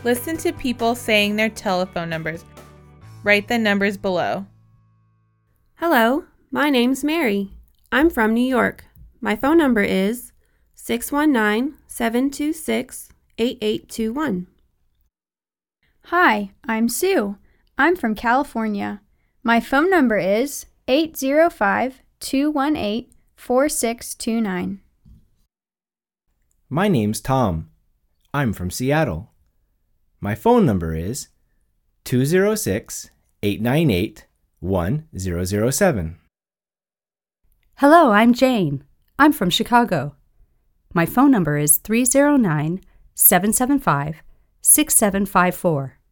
Listen to people saying their telephone numbers. Write the numbers below. Hello, my name's Mary. I'm from New York. My phone number is 619-726-8821. Hi, I'm Sue. I'm from California. My phone number is 805-218-4629. My name's Tom. I'm from Seattle. My phone number is 206-898-1007. Hello, I'm Jane. I'm from Chicago. My phone number is 309-775-6754.